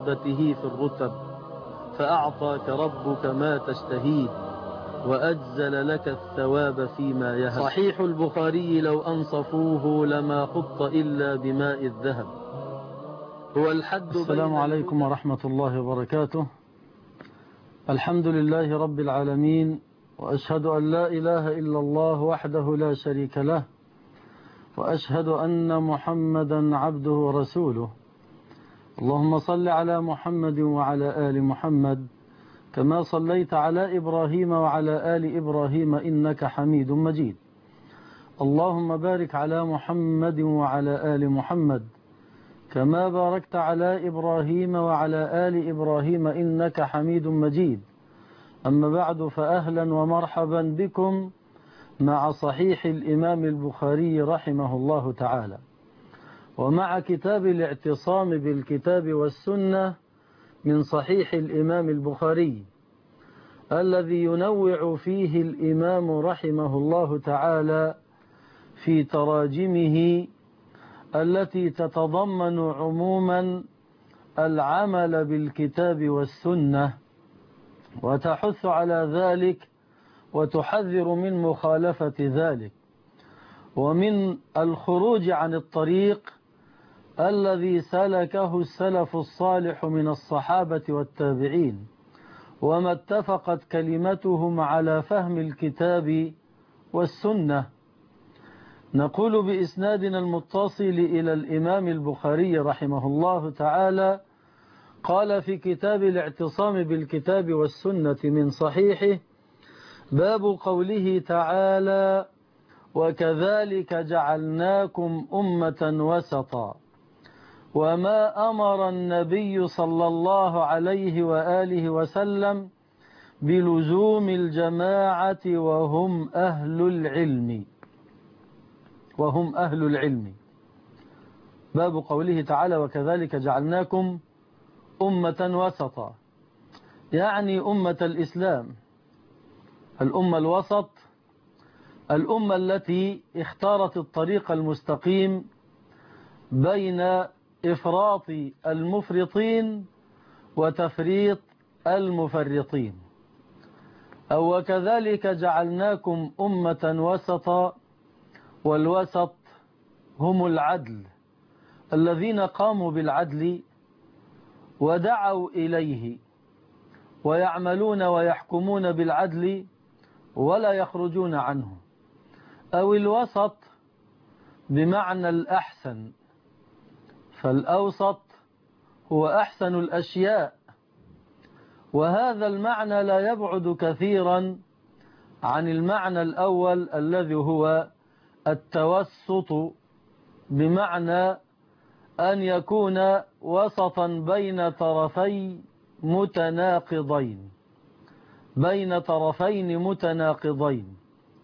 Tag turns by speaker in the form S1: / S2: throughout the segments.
S1: في الرتب، فأعطاك ربك ما تشتهيه وأجزل لك الثواب فيما يهب. صحيح البخاري لو أنصفوه لما خط إلا بماء الذهب. هو الحد. السلام عليكم ورحمة الله وبركاته. الحمد لله رب العالمين، وأشهد أن لا إله إلا الله وحده لا شريك له، وأشهد أن محمدا عبده ورسوله. اللهم صل على محمد وعلى آل محمد كما صليت على إبراهيم وعلى آل إبراهيم إنك حميد مجيد. اللهم بارك على محمد وعلى آل محمد كما باركت على إبراهيم وعلى آل إبراهيم إنك حميد مجيد. أما بعد، فأهلا ومرحبا بكم مع صحيح الإمام البخاري رحمه الله تعالى، ومع كتاب الاعتصام بالكتاب والسنة من صحيح الإمام البخاري، الذي ينوع فيه الإمام رحمه الله تعالى في تراجمه التي تتضمن عموما العمل بالكتاب والسنة، وتحث على ذلك وتحذر من مخالفة ذلك ومن الخروج عن الطريق الذي سلكه السلف الصالح من الصحابة والتابعين، وما اتفقت كلمتهم على فهم الكتاب والسنة. نقول بإسنادنا المتصل إلى الإمام البخاري رحمه الله تعالى قال في كتاب الاعتصام بالكتاب والسنة من صحيحه: باب قوله تعالى: وكذلك جعلناكم أمة وسطا. وما أمر النبي صلى الله عليه وآله وسلم بلزوم الجماعة وهم أهل العلم. باب قوله تعالى: وكذلك جعلناكم أمة وسطا، يعني أمة الإسلام، الأمة الوسط، الأمة التي اختارت الطريق المستقيم بين إفراط المفرطين وتفريط المفرطين. أو وكذلك جعلناكم أمة وسطا، والوسط هم العدل، الذين قاموا بالعدل ودعوا إليه ويعملون ويحكمون بالعدل ولا يخرجون عنه. أو الوسط بمعنى الأحسن، فالأوسط هو أحسن الأشياء، وهذا المعنى لا يبعد كثيرا عن المعنى الأول الذي هو التوسط، بمعنى أن يكون وسطا بين طرفين متناقضين،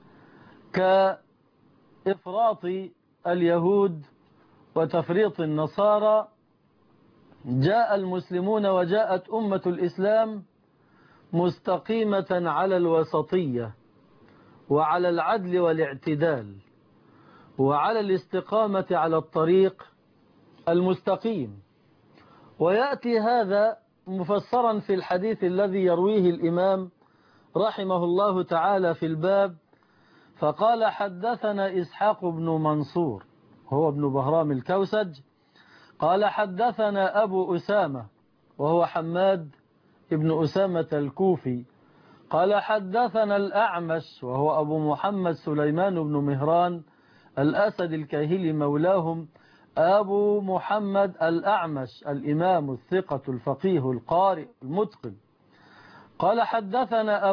S1: كإفراط اليهود وتفريط النصارى. جاء المسلمون وجاءت أمة الإسلام مستقيمة على الوسطية وعلى العدل والاعتدال وعلى الاستقامة على الطريق المستقيم. ويأتي هذا مفسرا في الحديث الذي يرويه الإمام رحمه الله تعالى في الباب، فقال: حدثنا إسحاق بن منصور، هو ابن بهرام الكوسج، قال: حدثنا أبو أسامة، وهو حماد ابن أسامة الكوفي، قال: حدثنا الأعمش، وهو أبو محمد سليمان بن مهران الأسد الكاهلي مولاهم، أبو محمد الأعمش الإمام الثقة الفقيه القارئ المتقن. قال: حدثنا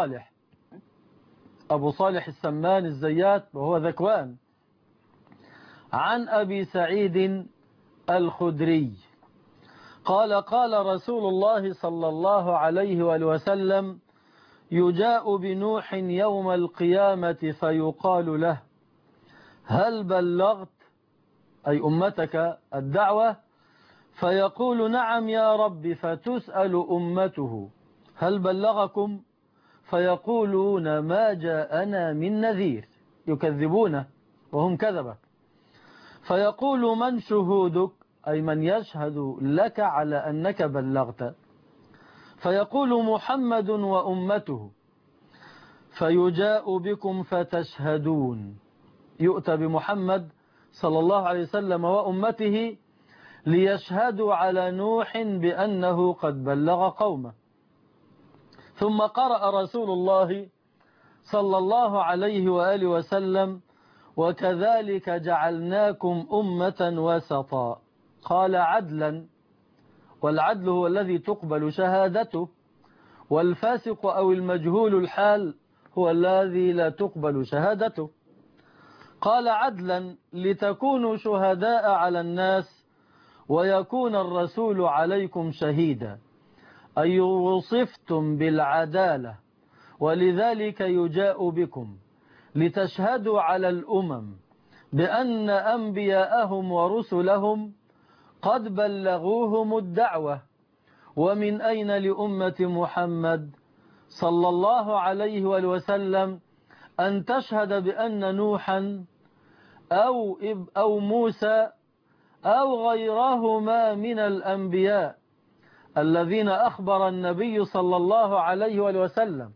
S1: أبو صالح السمان الزيات، وهو ذكوان، عن أبي سعيد الخدري قال: قال رسول الله صلى الله عليه وآله وسلم: يجاء بنوح يوم القيامة فيقال له: هل بلغت، أي أمتك، الدعوة؟ فيقول: نعم يا رب. فتسأل أمته: هل بلغكم؟ فيقولون: ما جاءنا من نذير، يكذبونه وهم كذبة. فيقول: من شهودك؟ أي من يشهد لك على أنك بلغت، فيقول محمد وأمته، فيجاء بكم فتشهدون. يؤتى بمحمد صلى الله عليه وسلم وأمته ليشهدوا على نوح بأنه قد بلغ قومه. ثم قرأ رسول الله صلى الله عليه وآله وسلم: وكذلك جعلناكم أمة وسطا. قال: عدلا، والعدل هو الذي تقبل شهادته، والفاسق أو المجهول الحال هو الذي لا تقبل شهادته. قال: عدلا لتكونوا شهداء على الناس ويكون الرسول عليكم شهيدا، أي وصفتم بالعدالة، ولذلك يجاء بكم لتشهدوا على الأمم بأن أنبياءهم ورسلهم قد بلغوهم الدعوة. ومن أين لأمة محمد صلى الله عليه وسلم أن تشهد بأن نوحا أو موسى أو غيرهما من الأنبياء الذين أخبر النبي صلى الله عليه وسلم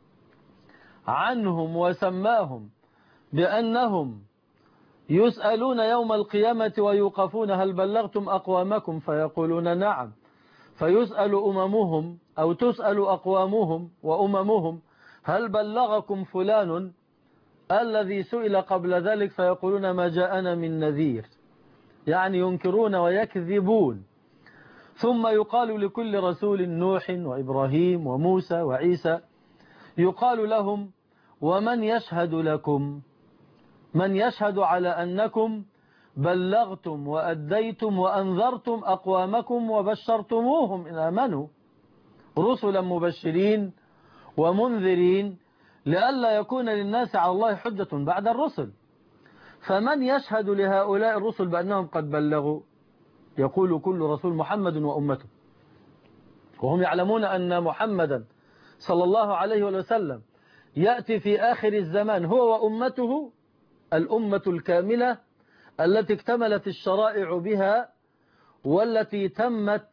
S1: عنهم وسماهم بأنهم يسألون يوم القيامة ويوقفون: هل بلغتم أقوامكم؟ فيقولون: نعم. فيسأل أممهم أو تسأل أقوامهم وأممهم: هل بلغكم فلان الذي سئل قبل ذلك؟ فيقولون: ما جاءنا من نذير، يعني ينكرون ويكذبون. ثم يقال لكل رسول: نوح وإبراهيم وموسى وعيسى، يقال لهم: ومن يشهد لكم؟ من يشهد على أنكم بلغتم وأديتم وأنذرتم أقوامكم وبشرتموهم إن آمنوا، رسلا مبشرين ومنذرين لئلا يكون للناس على الله حجة بعد الرسل. فمن يشهد لهؤلاء الرسل بأنهم قد بلغوا؟ يقول كل رسول: محمد وأمته. وهم يعلمون أن محمدا صلى الله عليه وسلم يأتي في آخر الزمان هو وأمته الأمة الكاملة التي اكتملت الشرائع بها، والتي تمت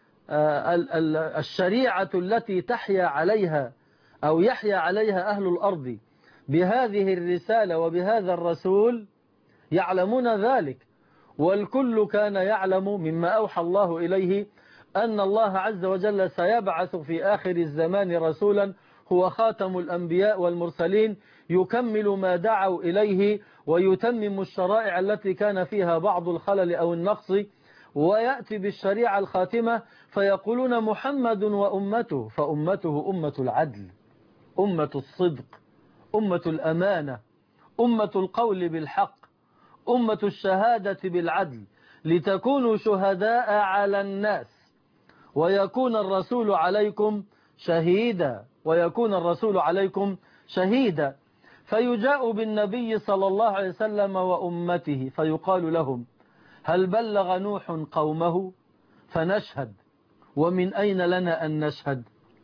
S1: الشريعة التي تحيا عليها أو يحيا عليها أهل الأرض بهذه الرسالة وبهذا الرسول. يعلمون ذلك، والكل كان يعلم مما أوحى الله إليه أن الله عز وجل سيبعث في آخر الزمان رسولا هو خاتم الأنبياء والمرسلين، يكمل ما دعوا إليه ويتمم الشرائع التي كان فيها بعض الخلل أو النقص، ويأتي بالشريعة الخاتمة. فيقولون: محمد وأمته، فأمته أمة العدل، أمة الصدق، أمة الأمانة، أمة القول بالحق، أمة الشهادة بالعدل، لتكونوا شهداء على الناس ويكون الرسول عليكم شهيدا، ويكون الرسول عليكم شهيدا. فيجاء بالنبي صلى الله عليه وسلم وأمته فيقال لهم: هل بلغ نوح قومه؟ فنشهد. ومن أين لنا أن نشهد؟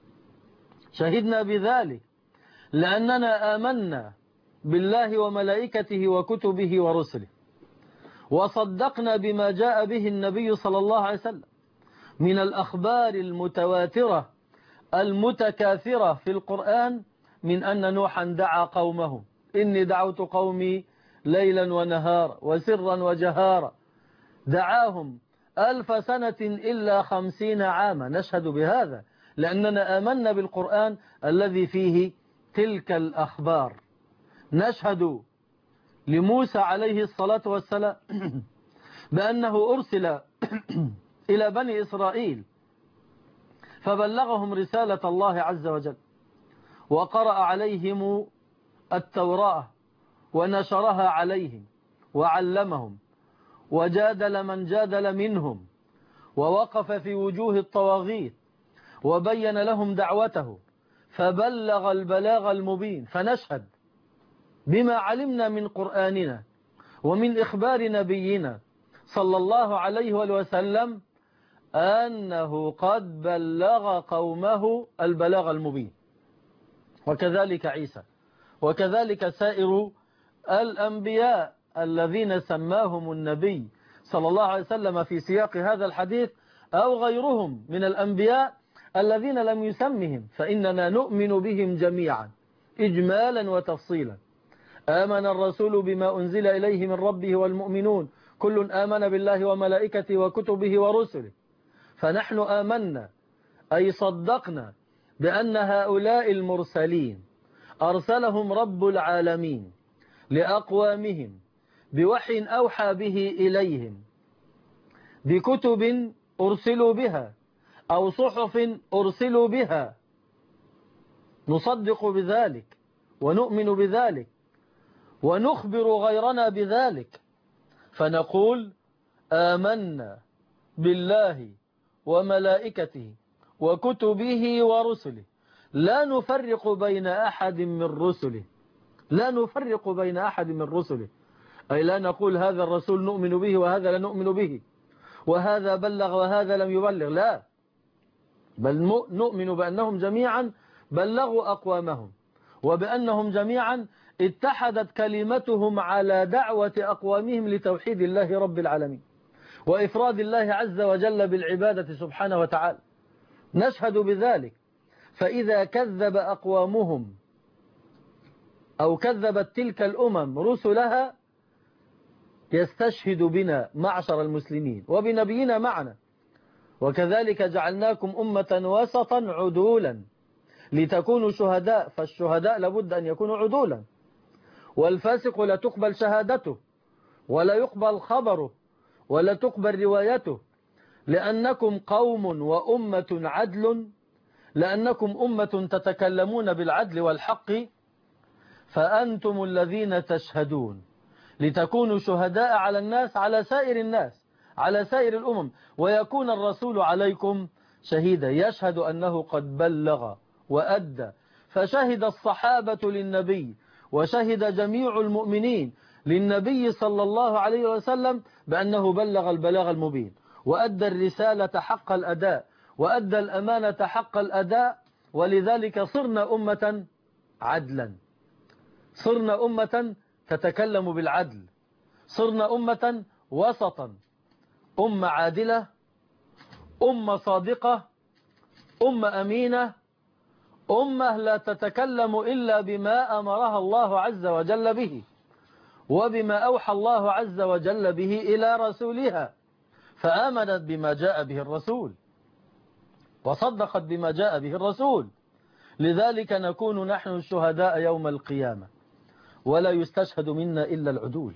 S1: شهدنا بذلك لأننا آمنا بالله وملائكته وكتبه ورسله، وصدقنا بما جاء به النبي صلى الله عليه وسلم من الأخبار المتواترة المتكاثرة في القرآن، من أن نوحا دعا قومه: إني دعوت قومي ليلا ونهارا وسرا وجهارا، دعاهم 1000 سنة إلا 50 عاما. نشهد بهذا لأننا آمنا بالقرآن الذي فيه تلك الأخبار. نشهد لموسى عليه الصلاة والسلام بأنه أرسل إلى بني إسرائيل فبلغهم رسالة الله عز وجل، وقرأ عليهم التوراة ونشرها عليهم وعلمهم، وجادل من جادل منهم، ووقف في وجوه الطواغيت وبين لهم دعوته، فبلغ البلاغ المبين. فنشهد بما علمنا من قرآننا ومن إخبار نبينا صلى الله عليه وسلم أنه قد بلغ قومه البلاغ المبين. وكذلك عيسى، وكذلك سائر الأنبياء الذين سماهم النبي صلى الله عليه وسلم في سياق هذا الحديث أو غيرهم من الأنبياء الذين لم يسمهم، فإننا نؤمن بهم جميعا إجمالا وتفصيلا. آمن الرسول بما أنزل إليه من ربه والمؤمنون كل آمن بالله وملائكته وكتبه ورسله. فنحن آمنا أي صدقنا بأن هؤلاء المرسلين أرسلهم رب العالمين لأقوامهم بوحي أوحى به إليهم، بكتب أرسلوا بها أو صحف أرسلوا بها، نصدق بذلك ونؤمن بذلك ونخبر غيرنا بذلك، فنقول آمنا بالله وملائكته وكتبه ورسله لا نفرق بين أحد من رسله، لا نفرق بين أحد من رسله، أي لا نقول هذا الرسول نؤمن به وهذا لا نؤمن به، وهذا بلغ وهذا لم يبلغ، لا، بل نؤمن بأنهم جميعا بلغوا أقوامهم، وبأنهم جميعا اتحدت كلمتهم على دعوة أقوامهم لتوحيد الله رب العالمين وإفراد الله عز وجل بالعبادة سبحانه وتعالى، نشهد بذلك. فإذا كذب أقوامهم أو كذبت تلك الأمم رسلها يستشهد بنا معشر المسلمين وبنبينا معنا. وكذلك جعلناكم أمة وسطا عدولا لتكونوا شهداء، فالشهداء لابد أن يكونوا عدولا، والفاسق لا تقبل شهادته ولا يقبل خبره ولا تقبل روايته، لأنكم قوم وأمة عدل، لأنكم أمة تتكلمون بالعدل والحق، فأنتم الذين تشهدون لتكونوا شهداء على الناس، على سائر الناس، على سائر الأمم، ويكون الرسول عليكم شهيدا يشهد أنه قد بلغ وأدى. فشهد الصحابة للنبي وشهد جميع المؤمنين للنبي صلى الله عليه وسلم بأنه بلغ البلاغ المبين وأدى الرسالة حق الأداء وأدى الأمانة حق الأداء، ولذلك صرنا أمة عدلا، صرنا أمة تتكلم بالعدل، صرنا أمة وسطا، أمة عادلة، أمة صادقة، أمة أمينة، أمة لا تتكلم إلا بما أمرها الله عز وجل به وبما أوحى الله عز وجل به إلى رسولها، فآمنت بما جاء به الرسول وصدقت بما جاء به الرسول. لذلك نكون نحن الشهداء يوم القيامة، ولا يستشهد منا إلا العدول.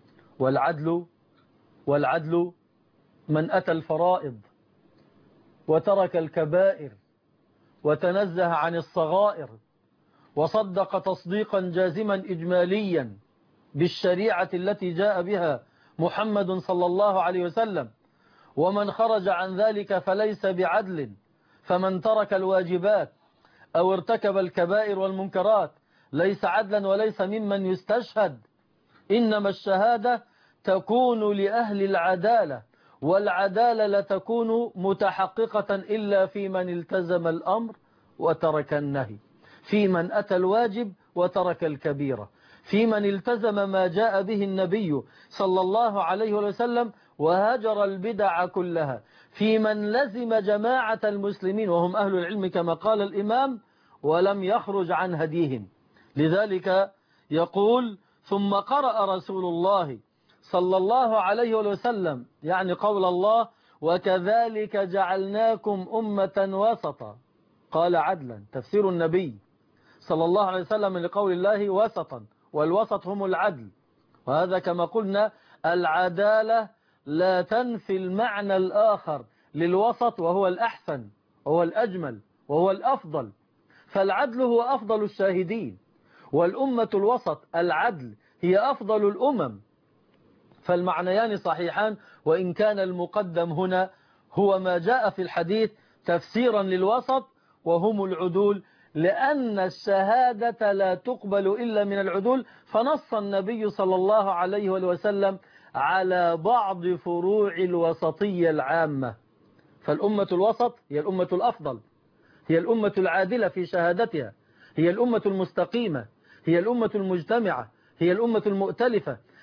S1: والعدل من أتى الفرائض وترك الكبائر وتنزه عن الصغائر وصدق تصديقا جازما إجماليا بالشريعة التي جاء بها محمد صلى الله عليه وسلم. ومن خرج عن ذلك فليس بعدل، فمن ترك الواجبات أو ارتكب الكبائر والمنكرات ليس عدلا وليس ممن يستشهد. إنما الشهادة تكون لأهل العدالة، والعدالة لا تكون متحققة إلا في من التزم الأمر وترك النهي، في من أتى الواجب وترك الكبيرة، في من التزم ما جاء به النبي صلى الله عليه وسلم وهجر البدع كلها، في من لزم جماعة المسلمين وهم أهل العلم كما قال الإمام ولم يخرج عن هديهم. لذلك يقول ثم قرأ رسول الله صلى الله عليه وسلم يعني قول الله وكذلك جعلناكم أمة وسطا، قال عدلا، تفسير النبي صلى الله عليه وسلم لقول الله وسطا، والوسط هم العدل. وهذا كما قلنا العدالة لا تنفي المعنى الآخر للوسط وهو الأحسن وهو الأجمل وهو الأفضل، فالعدل هو أفضل الشاهدين، والأمة الوسط العدل هي أفضل الأمم، فالمعنيان صحيحان، وإن كان المقدم هنا هو ما جاء في الحديث تفسيرا للوسط وهم العدول، لأن الشهادة لا تقبل إلا من العدول، فنص النبي صلى الله عليه وسلم على بعض فروع الوسطية العامة. فالأمة الوسط هي الأمة الأفضل، هي الأمة العادلة في شهادتها، هي الأمة المستقيمة، هي الأمة المجتمعة، هي الأمة المؤتلفة،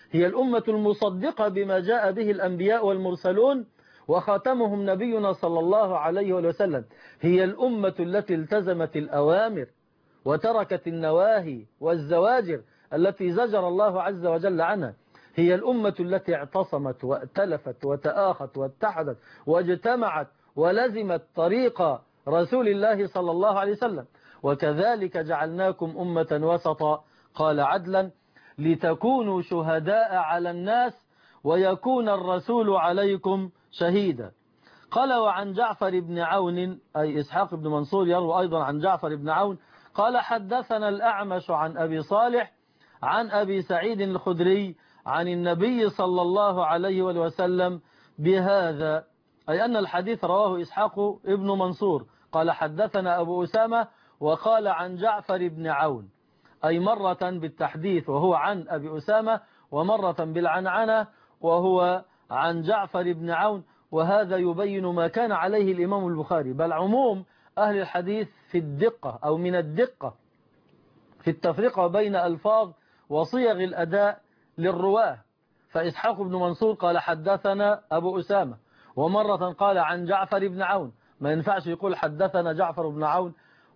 S1: هي الأمة المصدقة بما جاء به الأنبياء والمرسلون وخاتمهم نبينا صلى الله عليه وسلم. هي الأمة التي التزمت الأوامر وتركت النواهي والزواجر التي زجر الله عز وجل عنها. هي الأمة التي اعتصمت واتلفت وتآخت واتحدت واجتمعت ولزمت طريق رسول الله صلى الله عليه وسلم. وكذلك جعلناكم أمة وسطا، قال عدلا، لتكونوا شهداء على الناس ويكون الرسول عليكم شهيدا. قال وعن جعفر بن عون، أي إسحاق بن منصور يروى أيضا عن جعفر بن عون قال حدثنا الأعمش عن أبي صالح عن أبي سعيد الخدري عن النبي صلى الله عليه وسلم بهذا، أي أن الحديث رواه إسحاق ابن منصور قال حدثنا أبو أسامة، وقال عن جعفر بن عون، أي مرة بالتحديث وهو عن أبي أسامة، ومرة بالعنعنة وهو عن جعفر بن عون. وهذا يبين ما كان عليه الإمام البخاري، بل عموم أهل الحديث في الدقة أو من الدقة في التفرقة بين ألفاظ وصيغ الأداء للرواه. فإسحاق بن منصور قال حدثنا أبو أسامة، ومرة قال عن جعفر بن عون. ما ينفعش يقول حدثنا جعفر بن عون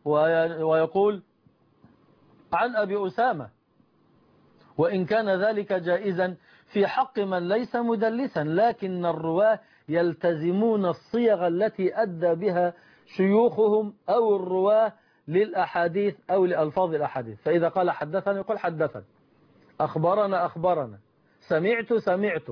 S1: ويقول عن أبي أسامة، وإن كان ذلك جائزا في حق من ليس مدلسا، لكن الرواه يلتزمون الصيغ التي أدى بها شيوخهم أو الرواه للأحاديث أو لألفاظ الأحاديث. فإذا قال حدثنا يقول حدثنا، أخبرنا أخبرنا، سمعت سمعت.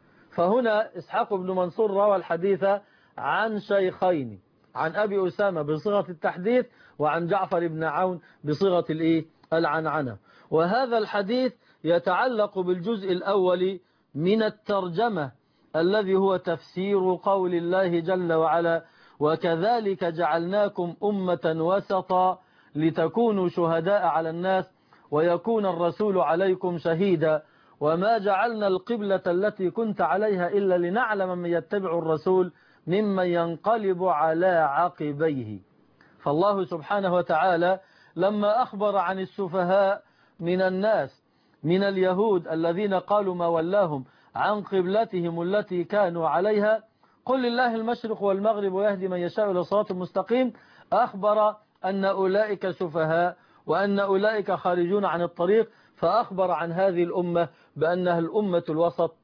S1: فهنا إسحاق بن منصور روى الحديث عن شيخين، عن أبي أسامة بصيغة التحديث، وعن جعفر بن عون بصيغة العنعنة. وهذا الحديث يتعلق بالجزء الأول من الترجمة الذي هو تفسير قول الله جل وعلا وكذلك جعلناكم أمة وسطا لتكونوا شهداء على الناس ويكون الرسول عليكم شهيدا وما جعلنا القبلة التي كنت عليها إلا لنعلم من يتبع الرسول ممن ينقلب على عقبيه. فالله سبحانه وتعالى لما أخبر عن السفهاء من الناس من اليهود الذين قالوا ما ولاهم عن قبلتهم التي كانوا عليها قل لله المشرق والمغرب ويهدي من يشاء إلى صراط مستقيم، أخبر أن أولئك سفهاء وأن أولئك خارجون عن الطريق. فأخبر عن هذه الأمة بأنها الأمة الوسط،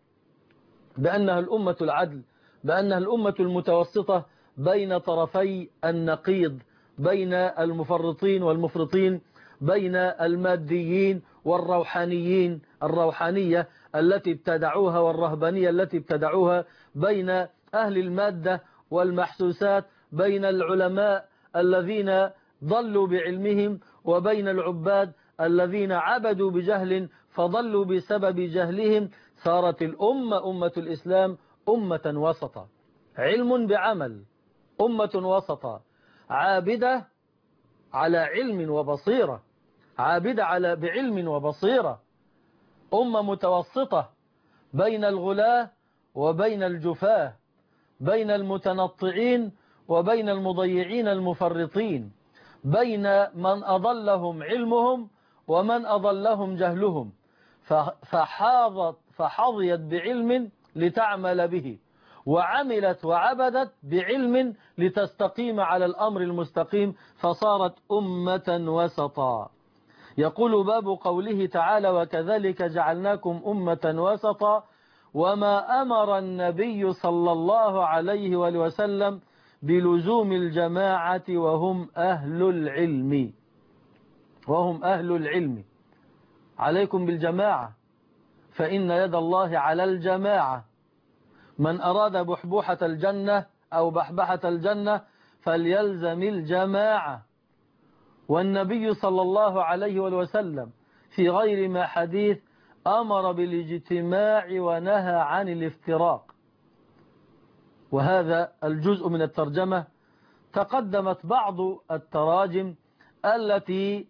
S1: بأنها الأمة العدل، بأنها الأمة المتوسطة بين طرفي النقيض، بين المفرطين والمفرطين، بين الماديين والروحانيين، الروحانية التي ابتدعوها والرهبانية التي ابتدعوها، بين أهل المادة والمحسوسات، بين العلماء الذين ضلوا بعلمهم وبين العباد الذين عبدوا بجهل فضلوا بسبب جهلهم. صارت الأمة أمة الإسلام أمة وسطا، علم بعمل، أمة وسطا عابدة على علم وبصيرة، عابدة بعلم وبصيرة، أمة متوسطة بين الغلاة وبين الجفاة، بين المتنطعين وبين المضيعين المفرطين، بين من أضلهم علمهم ومن أضلهم جهلهم، فحظيت بعلم لتعمل به، وعملت وعبدت بعلم لتستقيم على الأمر المستقيم، فصارت أمة وسطا. يقول باب قوله تعالى وكذلك جعلناكم أمة وسطا وما أمر النبي صلى الله عليه وسلم بلزوم الجماعة وهم أهل العلم، وهم أهل العلم. عليكم بالجماعة فإن يد الله على الجماعة، من أراد بحبوحة الجنة أو بحبحة الجنة فليلزم الجماعة. والنبي صلى الله عليه وسلم في غير ما حديث أمر بالاجتماع ونهى عن الافتراق. وهذا الجزء من الترجمة تقدمت بعض التراجم التي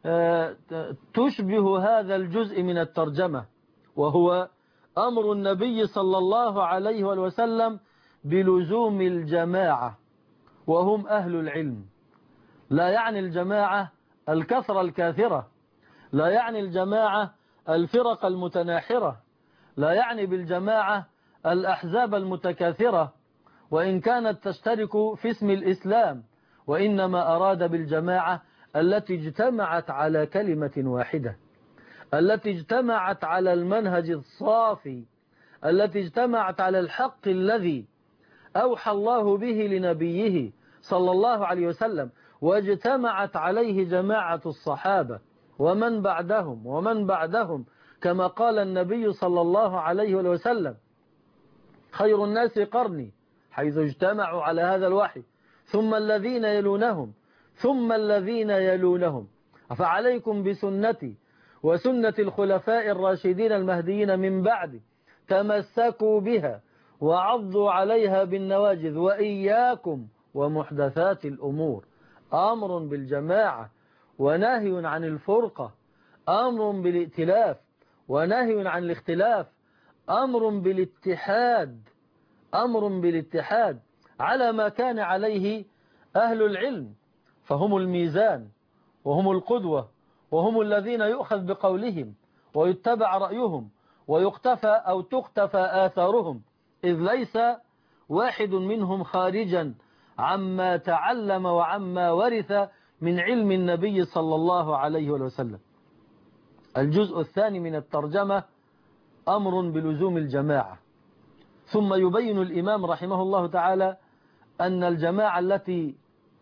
S1: تشبه هذا الجزء من الترجمة، وهو أمر النبي صلى الله عليه وسلم بلزوم الجماعة وهم أهل العلم. لا يعني الجماعة الكثرة الكاثرة، لا يعني الجماعة الفرق المتناحرة، لا يعني بالجماعة الأحزاب المتكاثرة وإن كانت تشترك في اسم الإسلام، وإنما أراد بالجماعة التي اجتمعت على كلمة واحدة، التي اجتمعت على المنهج الصافي، التي اجتمعت على الحق الذي أوحى الله به لنبيه صلى الله عليه وسلم، واجتمعت عليه جماعة الصحابة ومن بعدهم كما قال النبي صلى الله عليه وسلم: خير الناس قرني، حيث اجتمعوا على هذا الوحي، ثم الذين يلونهم ثم الذين يلونهم. فعليكم بسنتي وسنة الخلفاء الراشدين المهديين من بعد، تمسكوا بها وعضوا عليها بالنواجذ، وإياكم ومحدثات الأمور. أمر بالجماعة ونهي عن الفرقة، أمر بالائتلاف ونهي عن الاختلاف، أمر بالاتحاد، أمر بالاتحاد على ما كان عليه أهل العلم، فهم الميزان وهم القدوة وهم الذين يؤخذ بقولهم ويتبع رأيهم ويقتفى أو تقتفى آثارهم، إذ ليس واحد منهم خارجا عما تعلم وعما ورث من علم النبي صلى الله عليه وسلم. الجزء الثاني من الترجمة أمر بلزوم الجماعة. ثم يبين الإمام رحمه الله تعالى أن الجماعة التي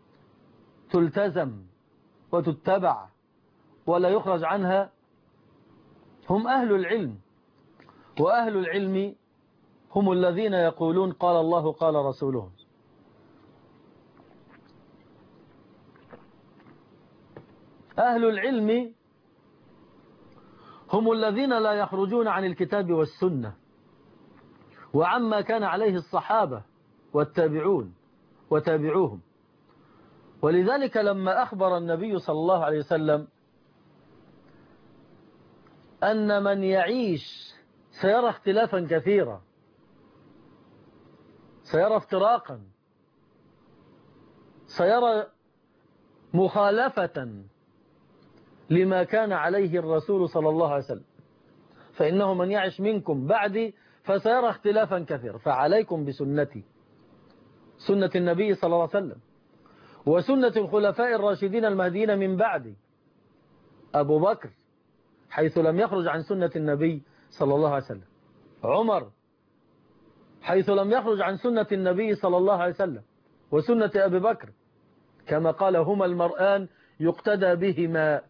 S1: تلتزم وتتبع ولا يخرج عنها هم أهل العلم، وأهل العلم هم الذين يقولون قال الله قال رسوله. أهل العلم هم الذين لا يخرجون عن الكتاب والسنة وعما كان عليه الصحابة والتابعون وتابعوهم. ولذلك لما أخبر النبي صلى الله عليه وسلم أن من يعيش سيرى اختلافا كثيرا، سيرى افتراقا، سيرى مخالفة لما كان عليه الرسول صلى الله عليه وسلم، فإنه من يعيش منكم بعدي فسيرى اختلافا كثيرا، فعليكم بسنتي، سنة النبي صلى الله عليه وسلم، وسنة الخلفاء الراشدين المهديين من بعدي. أبو بكر حيث لم يخرج عن سنة النبي صلى الله عليه وسلم، عمر حيث لم يخرج عن سنة النبي صلى الله عليه وسلم وسنة أبي بكر، كما قال: هما المرآن يقتدى بهما،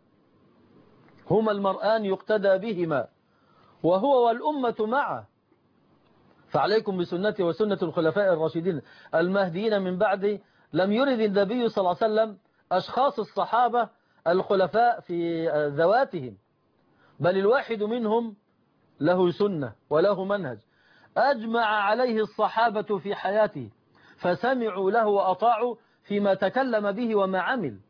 S1: هما المرآن يقتدى بهما، وهو والأمة معه. فعليكم بسنتي وسنة الخلفاء الراشدين المهديين من بعد. لم يرد النبي صلى الله عليه وسلم أشخاص الصحابة الخلفاء في ذواتهم، بل الواحد منهم له سنة وله منهج أجمع عليه الصحابة في حياته، فسمعوا له وأطاعوا فيما تكلم به وما عمل.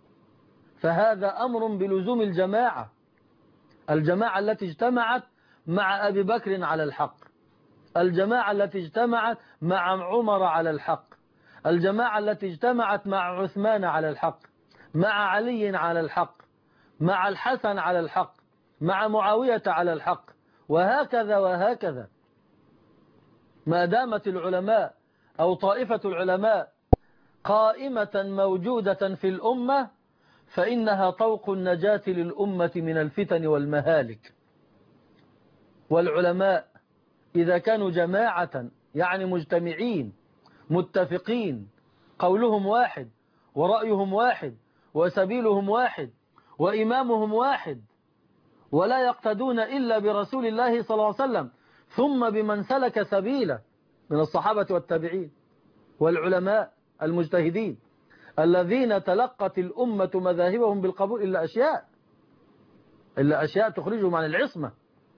S1: فهذا أمر بلزوم الجماعة، الجماعة التي اجتمعت مع أبي بكر على الحق، الجماعة التي اجتمعت مع عمر على الحق، الجماعة التي اجتمعت مع عثمان على الحق، مع علي على الحق، مع الحسن على الحق، مع معاوية على الحق، وهكذا وهكذا. ما دامت العلماء أو طائفة العلماء قائمة موجودة في الأمة فإنها طوق النجاة للأمة من الفتن والمهالك. والعلماء إذا كانوا جماعة يعني مجتمعين متفقين، قولهم واحد ورأيهم واحد وسبيلهم واحد وإمامهم واحد، ولا يقتدون إلا برسول الله صلى الله عليه وسلم ثم بمن سلك سبيله من الصحابة والتابعين والعلماء المجتهدين الذين تلقت الأمة مذاهبهم بالقبول، إلا أشياء تخرجهم عن العصمة.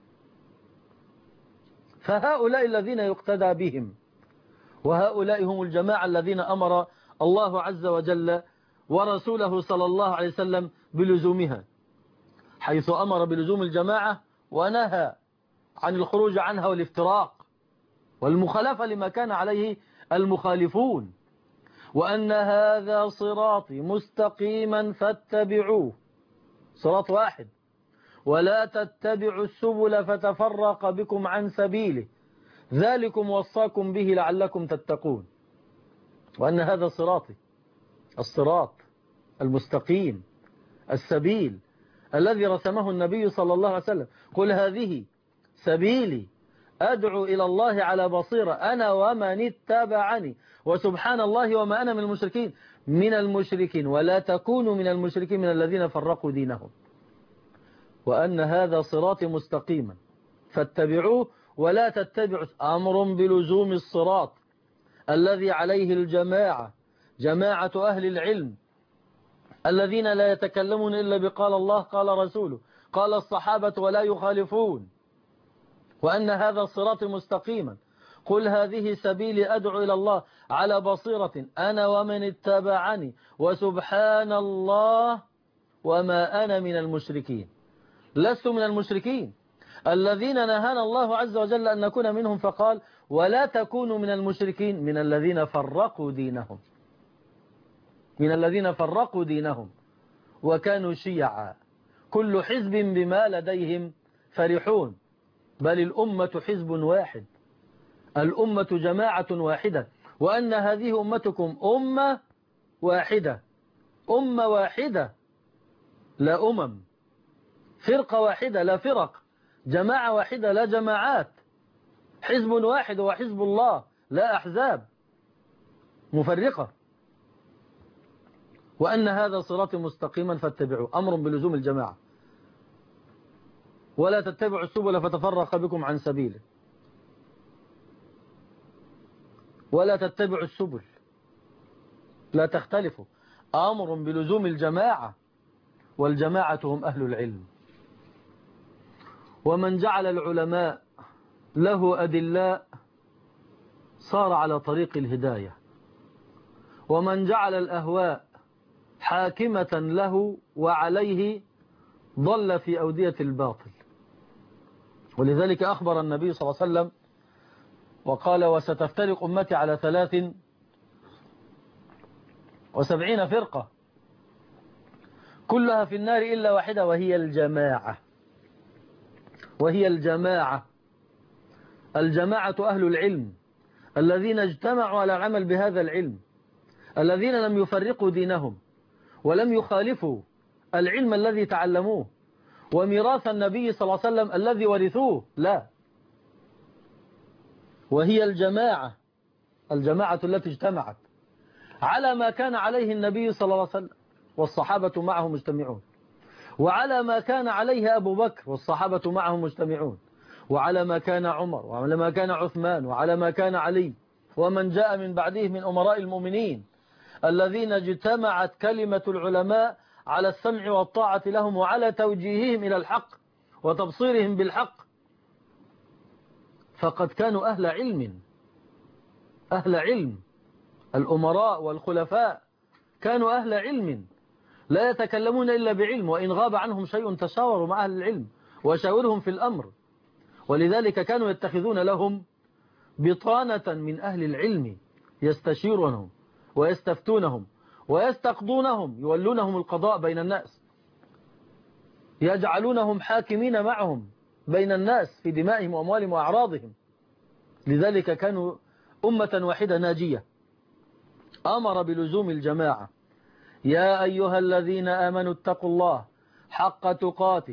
S1: فهؤلاء الذين يقتدى بهم، وهؤلاء هم الجماعة الذين أمر الله عز وجل ورسوله صلى الله عليه وسلم بلزومها، حيث أمر بلزوم الجماعة ونهى عن الخروج عنها والافتراق والمخالفة لما كان عليه المخالفون، وأن هذا صراطي مستقيما فاتبعوه، صراط واحد، ولا تتبعوا السبل فتفرق بكم عن سبيله ذلكم وصاكم به لعلكم تتقون وأن هذا صراطي الصراط المستقيم السبيل الذي رسمه النبي صلى الله عليه وسلم قل هذه سبيلي أدعو إلى الله على بصيرة أنا ومن اتبعني وسبحان الله وما أنا من المشركين ولا تكونوا من المشركين من الذين فرقوا دينهم وأن هذا صراطي مستقيما فاتبعوه ولا تتبعوا أمر بلزوم الصراط الذي عليه الجماعة جماعة أهل العلم الذين لا يتكلمون إلا بقال الله قال رسوله قال الصحابة ولا يخالفون وأن هذا الصراط مستقيما قل هذه سبيلي أدعو إلى الله على بصيرة أنا ومن اتبعني وسبحان الله وما أنا من المشركين لست من المشركين الذين نهانا الله عز وجل أن نكون منهم فقال ولا تكونوا من المشركين من الذين فرقوا دينهم وكانوا شيعا كل حزب بما لديهم فرحون بل الأمة حزب واحد الأمة جماعة واحدة وأن هذه أمتكم أمة واحدة لا أمم فرقة واحدة لا فرق جماعة واحدة لا جماعات حزب واحد هو حزب الله لا أحزاب مفرقة وأن هذا صراط مستقيما فاتبعوه أمر بلزوم الجماعة ولا تتبعوا السبل فتفرق بكم عن سبيله ولا تتبعوا السبل لا تختلفوا أمر بلزوم الجماعة والجماعة هم أهل العلم ومن جعل العلماء له أدلاء صار على طريق الهداية ومن جعل الأهواء حاكمة له وعليه ضل في أودية الباطل ولذلك أخبر النبي صلى الله عليه وسلم وقال وستفترق أمتي على 73 فرقة كلها في النار إلا واحدة وهي الجماعة أهل العلم الذين اجتمعوا على العمل بهذا العلم الذين لم يفرقوا دينهم ولم يخالفوا العلم الذي تعلموه وميراث النبي صلى الله عليه وسلم الذي ورثوه لا وهي الجماعة التي اجتمعت على ما كان عليه النبي صلى الله عليه وسلم والصحابة معه مجتمعون وعلى ما كان عليه أبو بكر والصحابة معه مجتمعون وعلى ما كان عمر وعلى ما كان عثمان وعلى ما كان علي ومن جاء من بعده من أمراء المؤمنين الذين اجتمعت كلمة العلماء على السمع والطاعة لهم وعلى توجيههم إلى الحق وتبصيرهم بالحق فقد كانوا أهل علم الأمراء والخلفاء كانوا أهل علم لا يتكلمون إلا بعلم وإن غاب عنهم شيء تشاوروا مع أهل العلم وشاورهم في الأمر ولذلك كانوا يتخذون لهم بطانة من أهل العلم يستشيرونهم ويستفتونهم ويستقضونهم يولونهم القضاء بين الناس يجعلونهم حاكمين معهم بين الناس في دمائهم وأموالهم وأعراضهم لذلك كانوا أمة واحدة ناجية أمر بلزوم الجماعة يا أيها الذين آمنوا اتقوا الله حق تقاته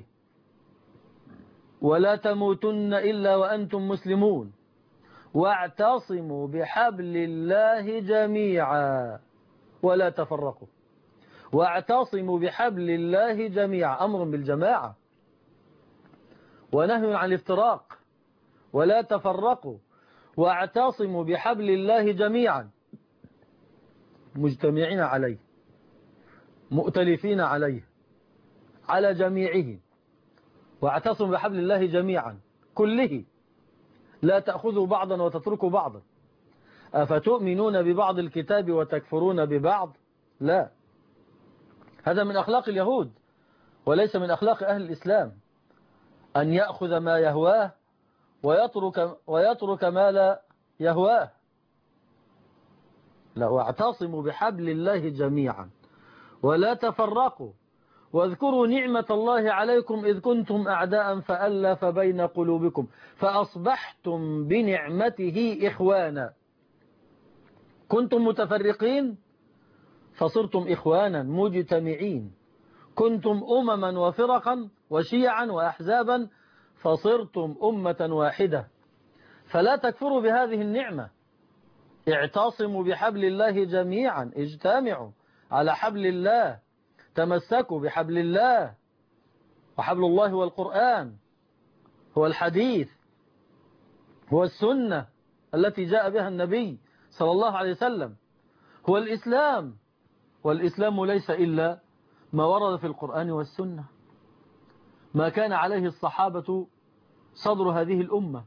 S1: ولا تموتن إلا وأنتم مسلمون واعتصموا بحبل الله جميعا ولا تفرقوا واعتصموا بحبل الله جميعا أمر بالجماعة ونهي عن الافتراق ولا تفرقوا واعتصموا بحبل الله جميعا مجتمعين عليه مؤتلفين عليه على جميعه واعتصموا بحبل الله جميعا كله لا تأخذوا بعضا وتتركوا بعضا أفتؤمنون ببعض الكتاب وتكفرون ببعض لا هذا من أخلاق اليهود وليس من أخلاق أهل الإسلام أن يأخذ ما يهواه ويترك ما لا يهواه لا واعتصموا بحبل الله جميعا ولا تفرقوا واذكروا نعمة الله عليكم إذ كنتم أعداء فألف بين قلوبكم فأصبحتم بنعمته إخوانا. كنتم متفرقين فصرتم إخوانا مجتمعين، كنتم أمما وفرقا وشيعا وأحزابا فصرتم أمة واحدة. فلا تكفروا بهذه النعمة، اعتصموا بحبل الله جميعا، اجتمعوا على حبل الله، تمسكوا بحبل الله، وحبل الله هو القرآن، هو الحديث، هو السنة التي جاء بها النبي صلى الله عليه وسلم، هو الإسلام، والإسلام ليس إلا ما ورد في القرآن والسنة، ما كان عليه الصحابة صدر هذه الأمة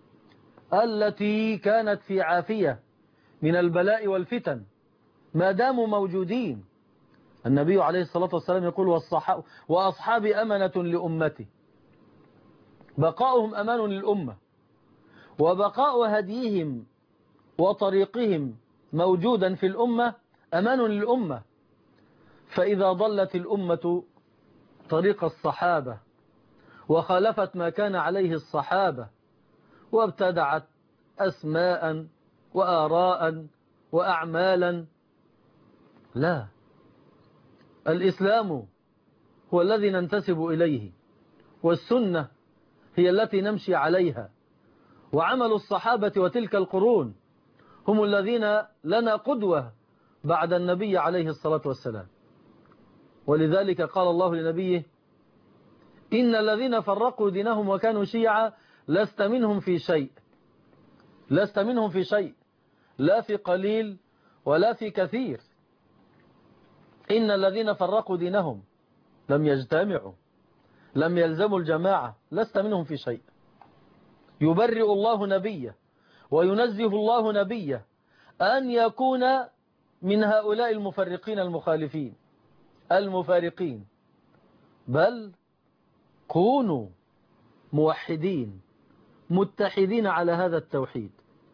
S1: التي كانت في عافية من البلاء والفتن ما داموا موجودين. النبي عليه الصلاة والسلام يقول وأصحابي أمنة لأمتي، بقاؤهم أمان للأمة، وبقاء هديهم وطريقهم موجودا في الأمة أمان للأمة. فإذا ضلت الأمة طريق الصحابة وخالفت ما كان عليه الصحابة وابتدعت أسماء وآراء وأعمالا، لا، الإسلام هو الذي ننتسب إليه، والسنة هي التي نمشي عليها، وعمل الصحابة وتلك القرون هم الذين لنا قدوة بعد النبي عليه الصلاة والسلام. ولذلك قال الله لنبيه: إن الذين فرقوا دينهم وكانوا شيعا لست منهم في شيء، لست منهم في شيء، لا في قليل ولا في كثير. إن الذين فرقوا دينهم لم يجتمعوا، لم يلزموا الجماعة، لست منهم في شيء. يبرئ الله نبيه وينزه الله نبيه أن يكون من هؤلاء المفرقين المخالفين المفارقين، بل كونوا موحدين متحدين على هذا التوحيد.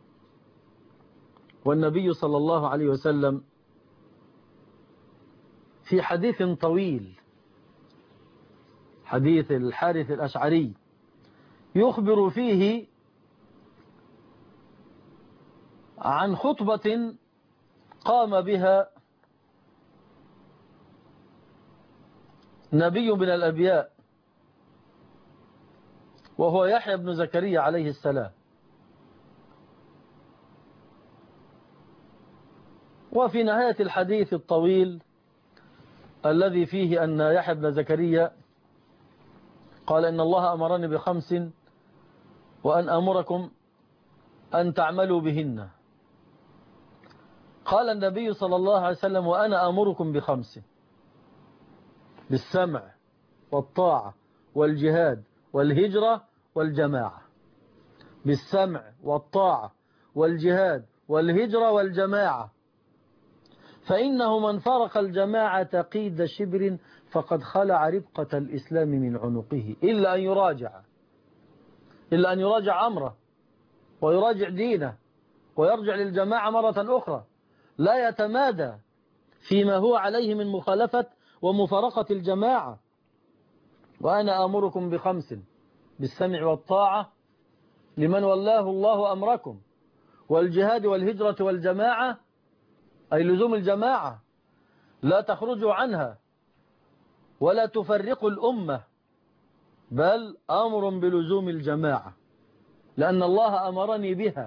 S1: والنبي صلى الله عليه وسلم في حديث طويل، حديث الحارث الأشعري، يخبر فيه عن خطبة قام بها نبي من الأنبياء وهو يحيى بن زكريا عليه السلام. وفي نهاية الحديث الطويل الذي فيه أن يحيى بن زكريا قال: إن الله أمرني ب5 وأن أمركم أن تعملوا بهن. قال النبي صلى الله عليه وسلم: وأنا أمركم ب5: بالسمع والطاعة والجهاد والهجرة والجماعة. بالسمع والطاعة والجهاد والهجرة والجماعة. فإنه من فرق الجماعة قيد شبر فقد خلع ربقة الإسلام من عنقه، إلا أن يراجع أمره ويراجع دينه ويرجع للجماعة مرة أخرى، لا يتمادى فيما هو عليه من مخالفة ومفارقة الجماعة. وأنا آمركم ب5: بالسمع والطاعة لمن ولاه الله أمركم، والجهاد والهجرة والجماعة، أي لزوم الجماعة، لا تخرجوا عنها ولا تفرقوا الأمة، بل أمر بلزوم الجماعة، لأن الله أمرني بها،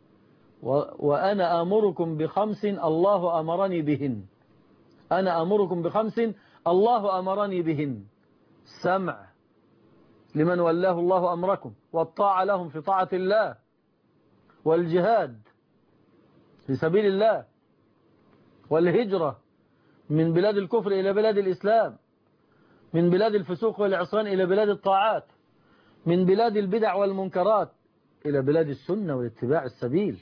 S1: وأنا أمركم ب5 الله أمرني بهن. أنا أمركم ب5 الله أمرني بهن: السمع لمن ولاه الله أمركم، والطاعة لهم في طاعة الله، والجهاد في سبيل الله، والهجرة من بلاد الكفر إلى بلاد الإسلام، من بلاد الفسوق والعصيان إلى بلاد الطاعات، من بلاد البدع والمنكرات إلى بلاد السنة واتباع السبيل.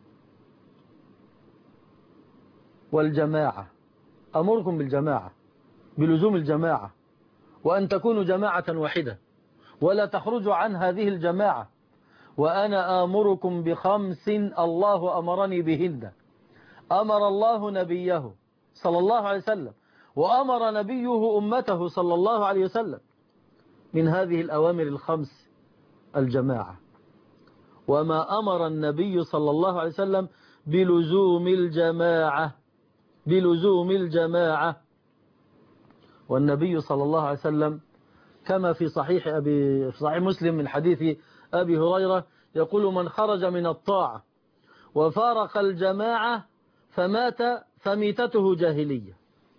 S1: والجماعة، أمركم بالجماعة، بلزوم الجماعة، وأن تكونوا جماعة واحدة ولا تخرجوا عن هذه الجماعة. وأنا آمركم ب5 الله أمرني بهن. أمر الله نبيه صلى الله عليه وسلم وأمر نبيه أمته صلى الله عليه وسلم من هذه الأوامر الخمس الجماعة. وما أمر النبي صلى الله عليه وسلم بلزوم الجماعة، بلزوم الجماعة. والنبي صلى الله عليه وسلم كما في صحيح مسلم من حديث أبي هريرة يقول: من خرج من الطاعة وفارق الجماعة فمات فميتته جاهلية،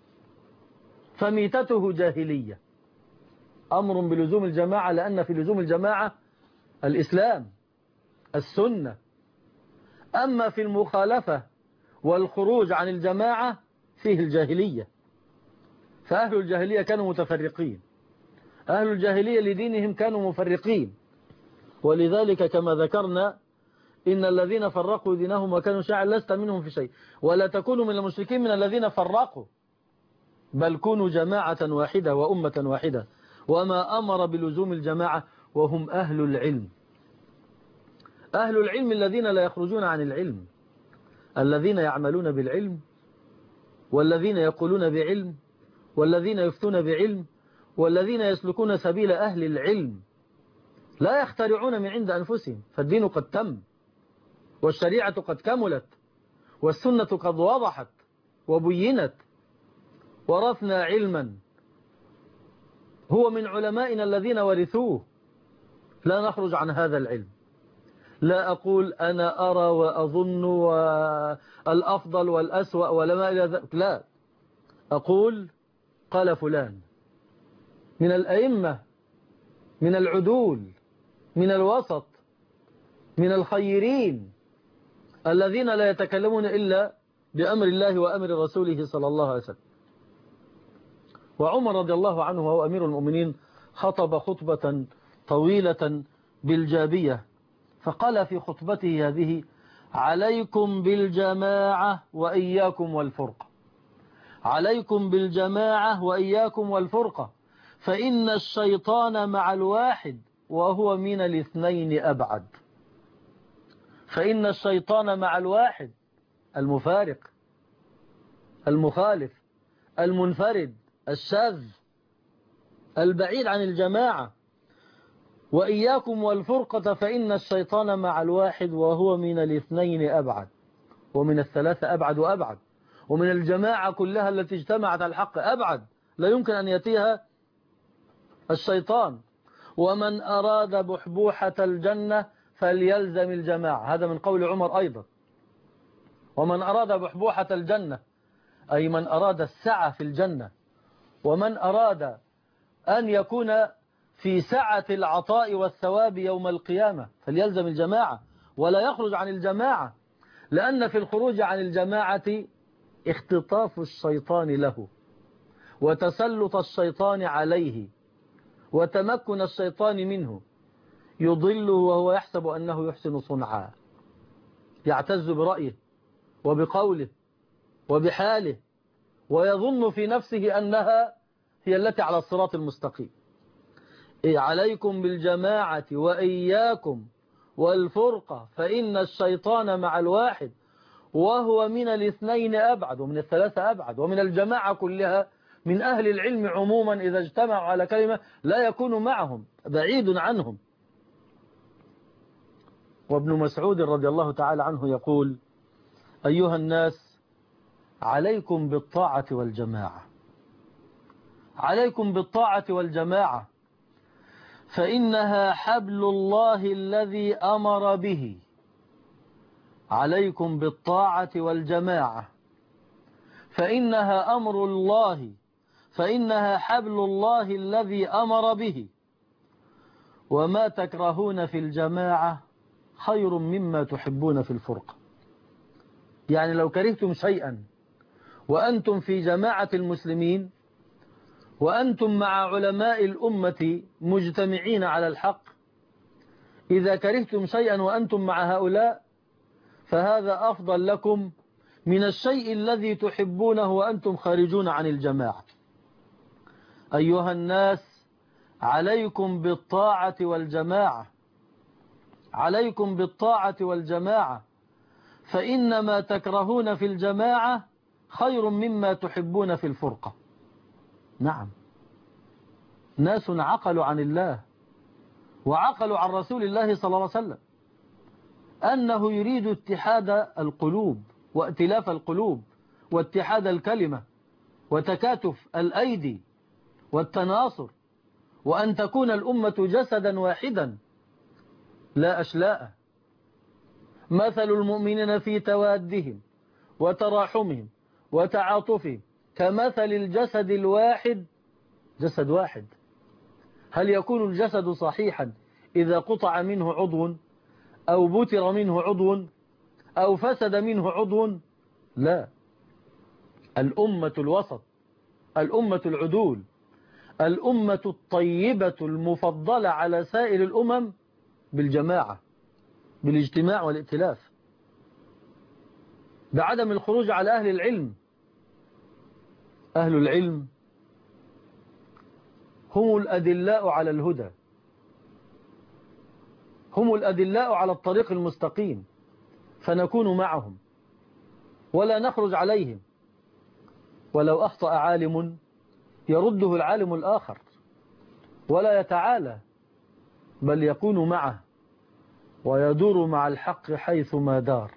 S1: فميتته جاهلية. أمر بلزوم الجماعة، لأن في لزوم الجماعة الإسلام السنة. أما في المخالفة والخروج عن الجماعة فيه الجاهلية. فأهل الجاهلية كانوا متفرقين، أهل الجاهلية لدينهم كانوا مفرقين. ولذلك كما ذكرنا إن الذين فرقوا دينهم وكانوا شيعا لست منهم في شيء، ولا تكونوا من المشركين من الذين فرقوا، بل كونوا جماعة واحدة وأمة واحدة. وما أمر بلزوم الجماعة وهم أهل العلم، أهل العلم الذين لا يخرجون عن العلم، الذين يعملون بالعلم، والذين يقولون بعلم، والذين يفتون بعلم، والذين يسلكون سبيل أهل العلم، لا يخترعون من عند أنفسهم. فالدين قد تم، والشريعة قد كملت، والسنة قد وضحت وبينت. ورثنا علما هو من علمائنا الذين ورثوه، لا نخرج عن هذا العلم. لا أقول أنا أرى وأظن والأفضل والأسوأ ولا ما إلى ذلك، لا، أقول قال فلان من الأئمة، من العدول، من الوسط، من الخيرين، الذين لا يتكلمون إلا بأمر الله وأمر رسوله صلى الله عليه وسلم. وعمر رضي الله عنه وهو أمير المؤمنين خطب خطبة طويلة بالجابية، فقال في خطبته هذه: عليكم بالجماعة وإياكم والفرقة، عليكم بالجماعة وإياكم والفرقة، فإن الشيطان مع الواحد وهو من الاثنين أبعد. فإن الشيطان مع الواحد، المفارق، المخالف، المنفرد، الشاذ، البعيد عن الجماعة. وإياكم والفرقة فإن الشيطان مع الواحد وهو من الاثنين أبعد، ومن الثلاثة أبعد وأبعد، ومن الجماعة كلها التي اجتمعت على الحق أبعد، لا يمكن أن يأتيها الشيطان. ومن أراد بحبوحة الجنة فليلزم الجماعة، هذا من قول عمر أيضا. ومن أراد بحبوحة الجنة أي من أراد السعة في الجنة، ومن أراد أن يكون في سعة العطاء والثواب يوم القيامة فليلزم الجماعة ولا يخرج عن الجماعة، لأن في الخروج عن الجماعة اختطاف الشيطان له، وتسلط الشيطان عليه، وتمكن الشيطان منه، يضله وهو يحسب أنه يحسن صنعا، يعتز برأيه وبقوله وبحاله، ويظن في نفسه أنها هي التي على الصراط المستقيم. عليكم بالجماعة وإياكم والفرقة فإن الشيطان مع الواحد وهو من الاثنين أبعد، ومن الثلاثة أبعد، ومن الجماعة كلها. من أهل العلم عموما إذا اجتمعوا على كلمة لا يكون معهم، بعيد عنهم. وابن مسعود رضي الله تعالى عنه يقول: أيها الناس عليكم بالطاعة والجماعة، عليكم بالطاعة والجماعة، فإنها حبل الله الذي أمر به. عليكم بالطاعة والجماعة فإنها أمر الله، فإنها حبل الله الذي أمر به. وما تكرهون في الجماعة خير مما تحبون في الفرقة. يعني لو كرهتم شيئا وأنتم في جماعة المسلمين، وأنتم مع علماء الأمة مجتمعين على الحق، إذا كرهتم شيئا وأنتم مع هؤلاء فهذا أفضل لكم من الشيء الذي تحبونه وأنتم خارجون عن الجماعة. أيها الناس عليكم بالطاعة والجماعة، عليكم بالطاعة والجماعة، فإن ما تكرهون في الجماعة خير مما تحبون في الفرقة. نعم، ناس عقلوا عن الله وعقلوا عن رسول الله صلى الله عليه وسلم أنه يريد اتحاد القلوب وائتلاف القلوب واتحاد الكلمة وتكاتف الأيدي والتناصر، وأن تكون الأمة جسدا واحدا لا أشلاء. مثل المؤمنين في توادهم وتراحمهم وتعاطفهم كمثل الجسد الواحد، جسد واحد. هل يكون الجسد صحيحا إذا قطع منه عضو أو بتر منه عضو أو فسد منه عضو؟ لا. الأمة الوسط، الأمة العدول، الأمة الطيبة المفضلة على سائر الأمم بالجماعة، بالاجتماع والائتلاف، بعدم الخروج على أهل العلم. أهل العلم هم الأدلاء على الهدى، هم الأدلاء على الطريق المستقيم، فنكون معهم ولا نخرج عليهم. ولو أخطأ عالم يرده العالم الآخر ولا يتعالى، بل يكون معه ويدور مع الحق حيث ما دار،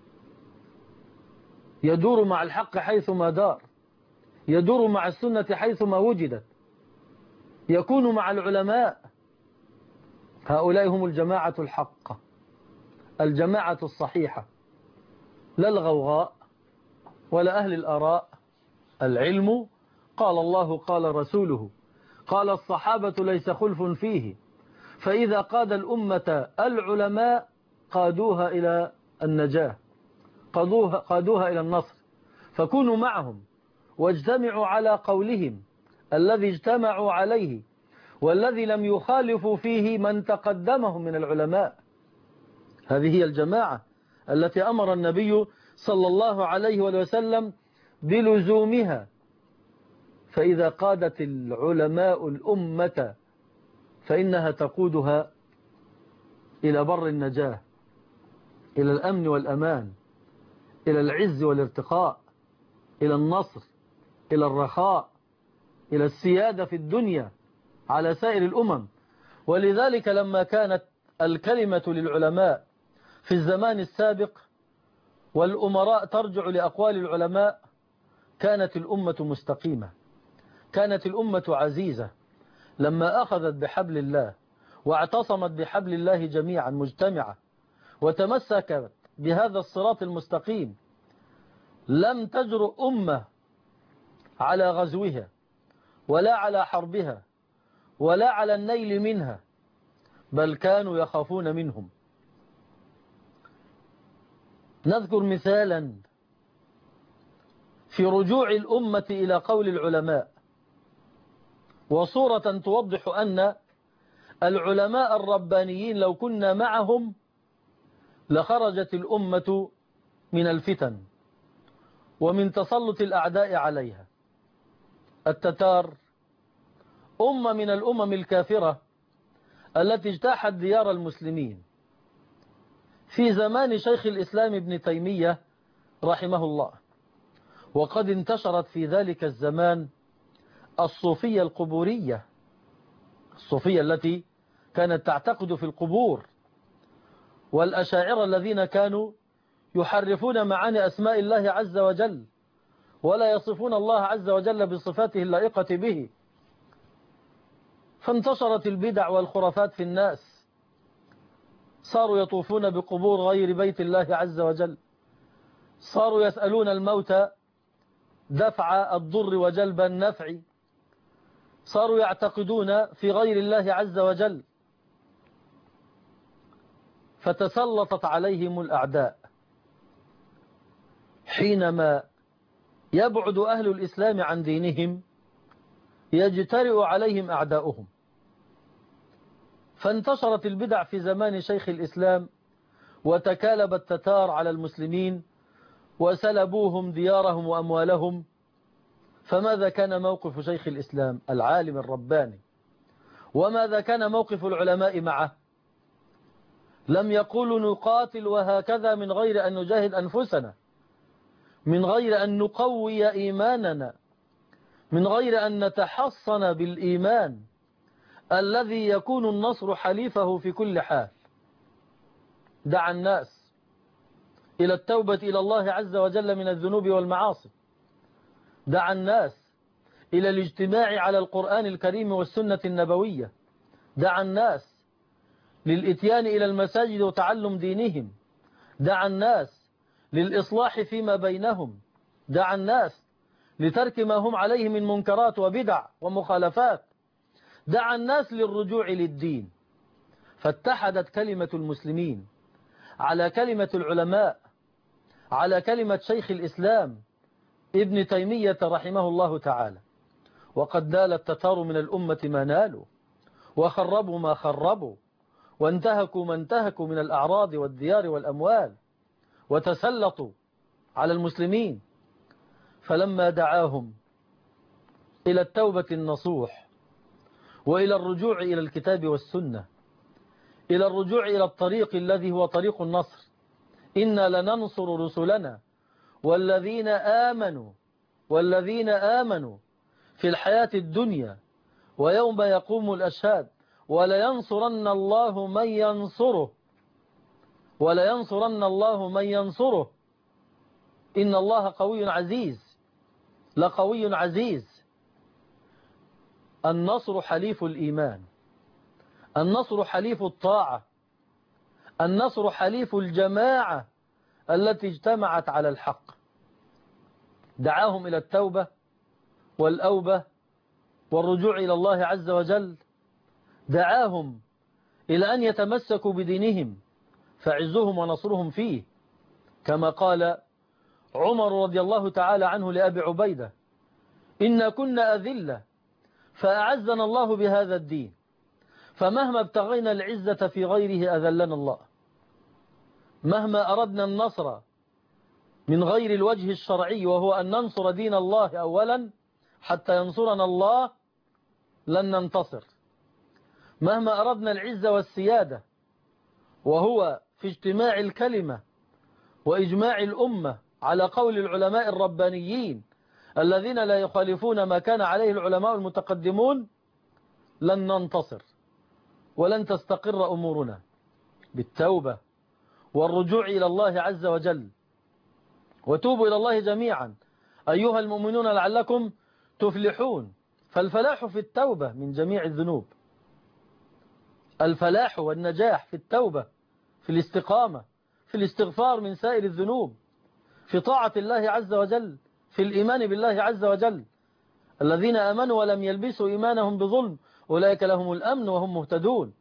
S1: يدور مع الحق حيث ما دار، يدور مع السنة حيث ما وجدت، يكون مع العلماء. هؤلاء هم الجماعة الحقة، الجماعة الصحيحة، لا الغوغاء ولا أهل الآراء. العلم قال الله قال رسوله قال الصحابة ليس خلف فيه، فإذا قاد الأمة العلماء قادوها إلى النجاة، قادوها إلى النصر. فكونوا معهم واجتمعوا على قولهم الذي اجتمعوا عليه والذي لم يخالفوا فيه من تقدمهم من العلماء. هذه هي الجماعة التي أمر النبي صلى الله عليه وسلم بلزومها. فإذا قادت العلماء الأمة فإنها تقودها إلى بر النجاة، إلى الأمن والأمان، إلى العز والارتقاء، إلى النصر، إلى الرخاء، إلى السيادة في الدنيا على سائر الأمم. ولذلك لما كانت الكلمة للعلماء في الزمان السابق والأمراء ترجع لأقوال العلماء كانت الأمة مستقيمة، كانت الأمة عزيزة. لما أخذت بحبل الله واعتصمت بحبل الله جميعا مجتمعة وتمسكت بهذا الصراط المستقيم، لم تجرؤ أمة على غزوها ولا على حربها ولا على النيل منها، بل كانوا يخافون منهم. نذكر مثالا في رجوع الأمة إلى قول العلماء، وصورة توضح أن العلماء الربانيين لو كنا معهم لخرجت الأمة من الفتن ومن تسلط الأعداء عليها. التتار أمة من الأمم الكافرة التي اجتاحت ديار المسلمين في زمان شيخ الإسلام ابن تيمية رحمه الله، وقد انتشرت في ذلك الزمان الصوفية القبورية، الصوفية التي كانت تعتقد في القبور، والأشاعرة الذين كانوا يحرفون معاني أسماء الله عز وجل ولا يصفون الله عز وجل بصفاته اللائقة به. فانتشرت البدع والخرافات في الناس، صاروا يطوفون بقبور غير بيت الله عز وجل، صاروا يسألون الموت دفع الضر وجلب النفع، صاروا يعتقدون في غير الله عز وجل. فتسلطت عليهم الأعداء. حينما يبعد أهل الإسلام عن دينهم يجترئ عليهم أعداؤهم. فانتشرت البدع في زمان شيخ الإسلام، وتكالب التتار على المسلمين وسلبوهم ديارهم وأموالهم. فماذا كان موقف شيخ الإسلام العالم الرباني؟ وماذا كان موقف العلماء معه؟ لم يقولوا نقاتل وهكذا من غير أن نجاهد أنفسنا، من غير أن نقوي إيماننا، من غير أن نتحصن بالإيمان الذي يكون النصر حليفه في كل حال. دعا الناس إلى التوبة إلى الله عز وجل من الذنوب والمعاصي، دعا الناس إلى الاجتماع على القرآن الكريم والسنة النبوية، دعا الناس للإتيان إلى المساجد وتعلم دينهم، دعا الناس للإصلاح فيما بينهم، دعا الناس لترك ما هم عليه من منكرات وبدع ومخالفات، دعا الناس للرجوع للدين. فاتحدت كلمة المسلمين على كلمة العلماء، على كلمة شيخ الإسلام ابن تيمية رحمه الله تعالى. وقد نال التتار من الأمة ما نالوا، وخربوا ما خربوا، وانتهكوا ما انتهكوا من الأعراض والديار والأموال، وتسلطوا على المسلمين. فلما دعاهم إلى التوبة النصوح، وإلى الرجوع إلى الكتاب والسنة، إلى الرجوع إلى الطريق الذي هو طريق النصر، إنا لننصر رسلنا والذين آمنوا في الحياة الدنيا ويوم يقوم الأشهاد، ولينصرن الله من ينصره إن الله قوي عزيز، لقوي عزيز. النصر حليف الإيمان، النصر حليف الطاعة، النصر حليف الجماعة التي اجتمعت على الحق. دعاهم إلى التوبة والأوبة والرجوع إلى الله عز وجل، دعاهم إلى أن يتمسكوا بدينهم فعزهم ونصرهم فيه، كما قال عمر رضي الله تعالى عنه لأبي عبيدة: إنا كنا أذلة فأعزنا الله بهذا الدين، فمهما ابتغينا العزة في غيره أذلنا الله. مهما أردنا النصر من غير الوجه الشرعي، وهو أن ننصر دين الله أولا حتى ينصرنا الله، لن ننتصر. مهما أردنا العزة والسيادة، وهو في اجتماع الكلمة وإجماع الأمة على قول العلماء الربانيين الذين لا يخالفون ما كان عليه العلماء المتقدمون، لن ننتصر ولن تستقر أمورنا. بالتوبة والرجوع إلى الله عز وجل. وتوبوا إلى الله جميعا أيها المؤمنون لعلكم تفلحون. فالفلاح في التوبة من جميع الذنوب، الفلاح والنجاح في التوبة، في الاستقامة، في الاستغفار من سائر الذنوب، في طاعة الله عز وجل، في الإيمان بالله عز وجل. الذين آمنوا ولم يلبسوا إيمانهم بظلم أولئك لهم الأمن وهم مهتدون.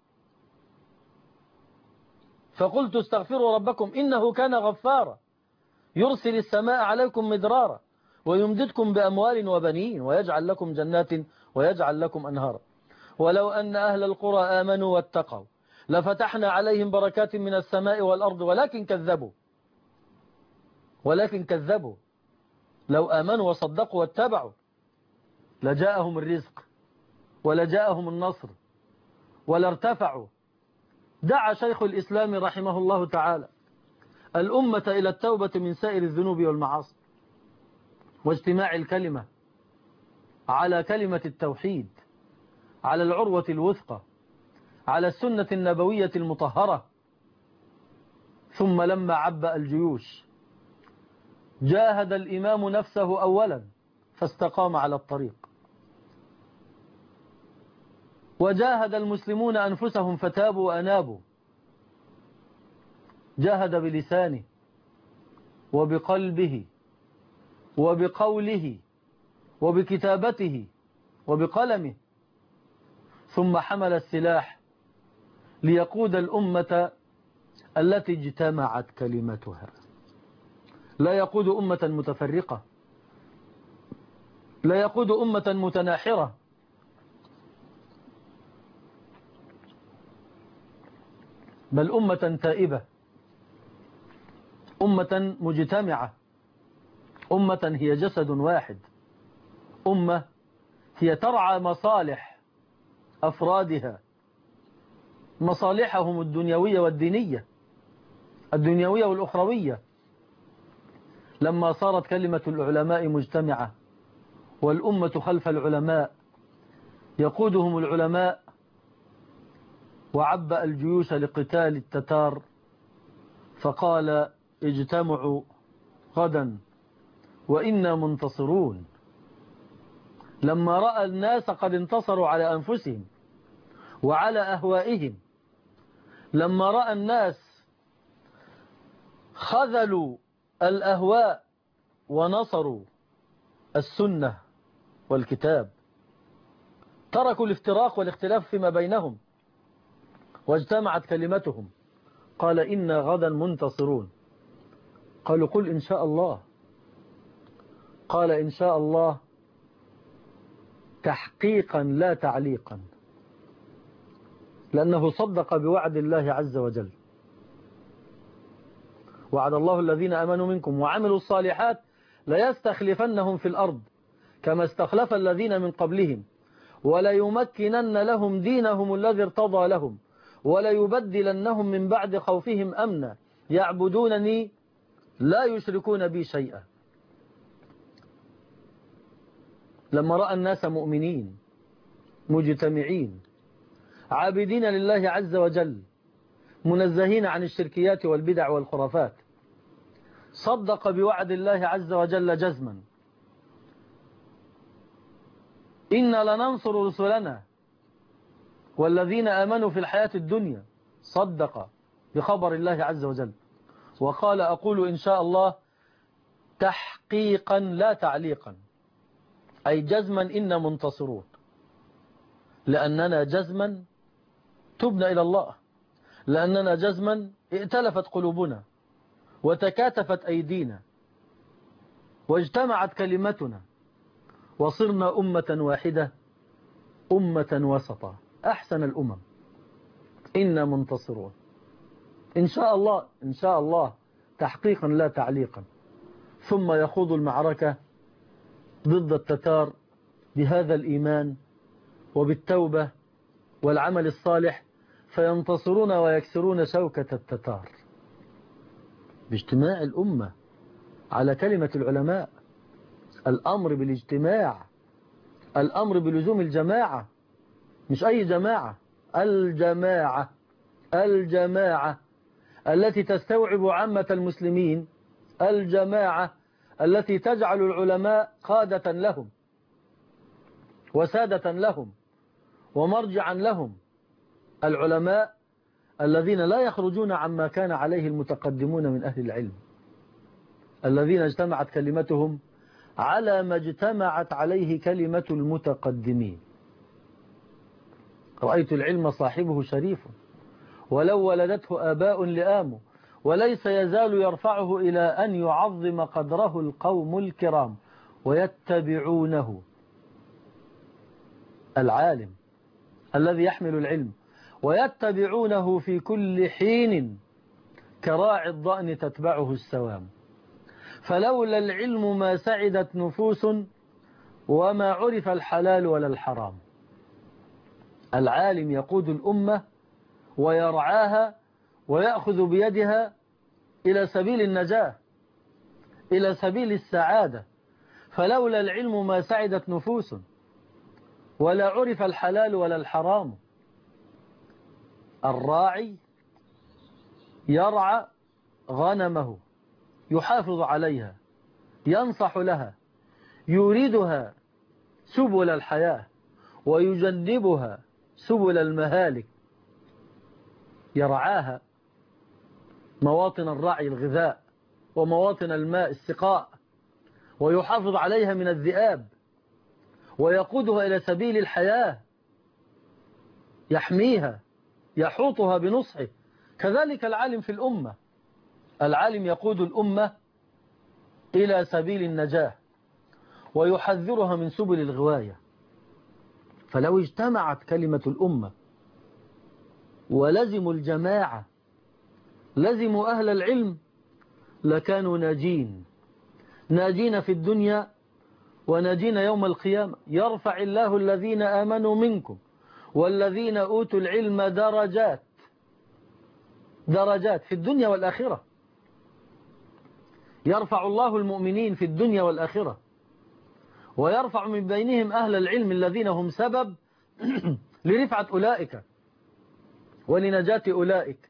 S1: فقلت استغفروا ربكم إنه كان غفارا يرسل السماء عليكم مدرارا ويمددكم بأموال وبنين ويجعل لكم جنات ويجعل لكم أنهارا ولو أن أهل القرى آمنوا واتقوا لفتحنا عليهم بركات من السماء والأرض ولكن كذبوا. لو آمنوا وصدقوا واتبعوا لجاءهم الرزق ولجاءهم النصر ولارتفعوا. دعا شيخ الإسلام رحمه الله تعالى الأمة إلى التوبة من سائر الذنوب والمعاصي، واجتماع الكلمة على كلمة التوحيد، على العروة الوثقى، على السنة النبوية المطهرة. ثم لما عبأ الجيوش جاهد الإمام نفسه أولا فاستقام على الطريق، وجاهد المسلمون أنفسهم فتابوا وأنابوا. جاهد بلسانه وبقلبه وبقوله وبكتابته وبقلمه، ثم حمل السلاح ليقود الأمة التي اجتمعت كلمتها. لا يقود أمة متفرقة، لا يقود أمة متناحرة، بل أمة تائبة، أمة مجتمعة، أمة هي جسد واحد، أمة هي ترعى مصالح أفرادها، مصالحهم الدنيوية والدينية، الدنيوية والأخروية. لما صارت كلمة العلماء مجتمعة والأمة خلف العلماء يقودهم العلماء، وعبأ الجيوش لقتال التتار فقال اجتمعوا غدا وإنا منتصرون. لما رأى الناس قد انتصروا على أنفسهم وعلى أهوائهم، لما رأى الناس خذلوا الأهواء ونصروا السنة والكتاب، تركوا الافتراق والاختلاف فيما بينهم واجتمعت كلمتهم، قال إنا غدا منتصرون. قالوا قل إن شاء الله. قال إن شاء الله تحقيقا لا تعليقا، لأنه صدق بوعد الله عز وجل. وعد الله الذين آمنوا منكم وعملوا الصالحات ليستخلفنهم في الأرض كما استخلف الذين من قبلهم وليمكنن لهم دينهم الذي ارتضى لهم وليبدلنهم من بعد خوفهم أمنا يعبدونني لا يشركون بي شيئا. لما رأى الناس مؤمنين مجتمعين عابدين لله عز وجل منزهين عن الشركيات والبدع والخرافات، صدق بوعد الله عز وجل جزما: إنا لننصر رسلنا والذين آمنوا في الحياة الدنيا. صدق بخبر الله عز وجل وقال أقول إن شاء الله تحقيقا لا تعليقا، أي جزما إنا منتصرون، لأننا جزما تبنا إلى الله، لأننا جزما ائتلفت قلوبنا وتكاتفت أيدينا واجتمعت كلمتنا وصرنا أمة واحدة، أمة وسطا، أحسن الأمم. إنا منتصرون إن شاء الله، إن شاء الله تحقيقا لا تعليقا. ثم يخوض المعركة ضد التتار بهذا الإيمان وبالتوبة والعمل الصالح، فينتصرون ويكسرون شوكة التتار باجتماع الأمة على كلمة العلماء. الأمر بالاجتماع، الأمر بلزوم الجماعة، مش أي جماعة، الجماعة، الجماعة التي تستوعب عامة المسلمين، الجماعة التي تجعل العلماء قادة لهم وسادة لهم ومرجعا لهم، العلماء الذين لا يخرجون عما كان عليه المتقدمون من أهل العلم، الذين اجتمعت كلمتهم على ما اجتمعت عليه كلمة المتقدمين. رأيت العلم صاحبه شريف ولو ولدته آباء لآم، وليس يزال يرفعه إلى أن يعظم قدره القوم الكرام ويتبعونه. العالم الذي يحمل العلم ويتبعونه في كل حين كراعي الضأن تتبعه السوام. فلولا العلم ما سعدت نفوس وما عرف الحلال ولا الحرام. العالم يقود الأمة ويرعاها ويأخذ بيدها إلى سبيل النجاة، إلى سبيل السعادة. فلولا العلم ما سعدت نفوس ولا عرف الحلال ولا الحرام. الراعي يرعى غنمه، يحافظ عليها، ينصح لها، يريدها سبل الحياة ويجنبها سبل المهالك، يرعاها مواطن الرعي الغذاء ومواطن الماء السقاء، ويحافظ عليها من الذئاب ويقودها إلى سبيل الحياة، يحميها يحوطها بنصحه. كذلك العالم في الأمة، العالم يقود الأمة إلى سبيل النجاة ويحذرها من سبل الغواية. فلو اجتمعت كلمة الأمة ولزموا الجماعة، لزموا أهل العلم، لكانوا ناجين، ناجين في الدنيا وناجين يوم القيامة. يرفع الله الذين آمنوا منكم والذين أوتوا العلم درجات، درجات في الدنيا والآخرة. يرفع الله المؤمنين في الدنيا والآخرة ويرفع من بينهم أهل العلم الذين هم سبب لرفعة أولئك ولنجاة أولئك،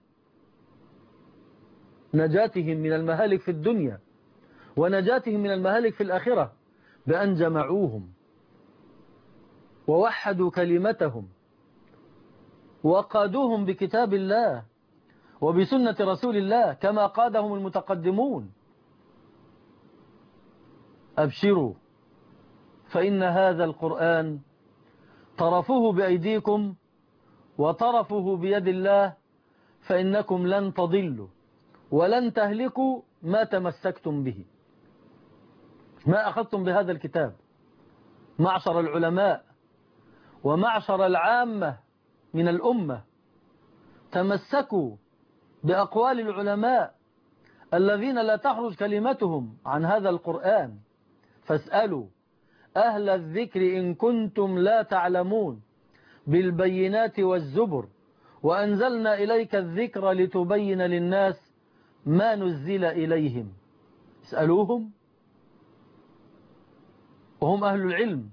S1: نجاتهم من المهالك في الدنيا ونجاتهم من المهالك في الآخرة، بأن جمعوهم ووحدوا كلمتهم وقادوهم بكتاب الله وبسنة رسول الله كما قادهم المتقدمون. أبشروا فإن هذا القرآن طرفه بأيديكم وطرفه بيد الله، فإنكم لن تضلوا ولن تهلكوا ما تمسكتم به، ما أخذتم بهذا الكتاب. معشر العلماء ومعشر العامة من الأمة، تمسكوا بأقوال العلماء الذين لا تخرج كلمتهم عن هذا القرآن. فاسألوا أهل الذكر إن كنتم لا تعلمون بالبينات والزبر وأنزلنا إليك الذكر لتبين للناس ما نزل إليهم. اسألوهم وهم أهل العلم،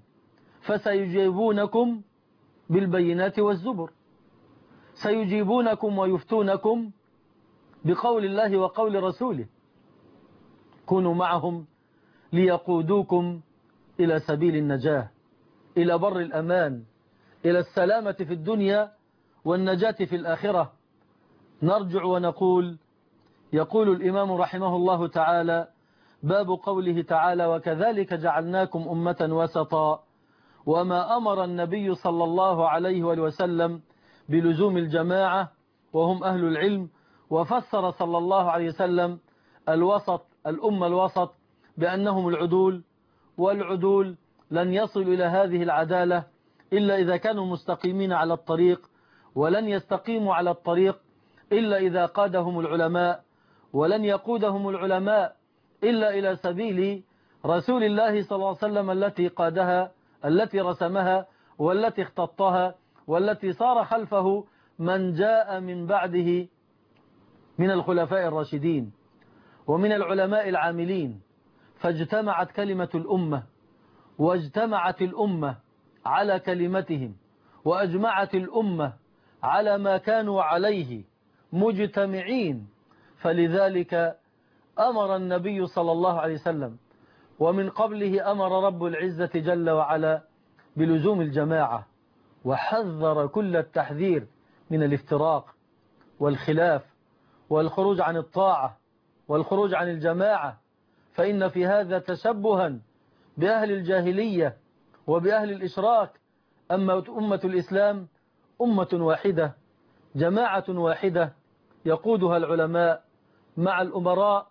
S1: فسيجيبونكم بالبينات والزبر، سيجيبونكم ويفتونكم بقول الله وقول رسوله. كونوا معهم ليقودوكم إلى سبيل النجاة، إلى بر الأمان، إلى السلامة في الدنيا والنجاة في الآخرة. نرجع ونقول: يقول الإمام رحمه الله تعالى: باب قوله تعالى: وكذلك جعلناكم أمة وسطا، وما أمر النبي صلى الله عليه وسلم بلزوم الجماعة وهم أهل العلم، وفسر صلى الله عليه وسلم الوسط، الأمة الوسط، بأنهم العدول، والعدول لن يصلوا إلى هذه العدالة إلا إذا كانوا مستقيمين على الطريق، ولن يستقيموا على الطريق إلا إذا قادهم العلماء، ولن يقودهم العلماء إلا إلى سبيل رسول الله صلى الله عليه وسلم التي قادها، التي رسمها، والتي اختطها، والتي صار خلفه من جاء من بعده من الخلفاء الراشدين ومن العلماء العاملين. فاجتمعت كلمة الأمة، واجتمعت الأمة على كلمتهم، وأجمعت الأمة على ما كانوا عليه مجتمعين. فلذلك أمر النبي صلى الله عليه وسلم، ومن قبله أمر رب العزة جل وعلا بلزوم الجماعة، وحذر كل التحذير من الافتراق والخلاف والخروج عن الطاعة والخروج عن الجماعة، فإن في هذا تشبها بأهل الجاهلية وبأهل الإشراك. أما أمة الإسلام أمة واحدة، جماعة واحدة يقودها العلماء مع الأمراء،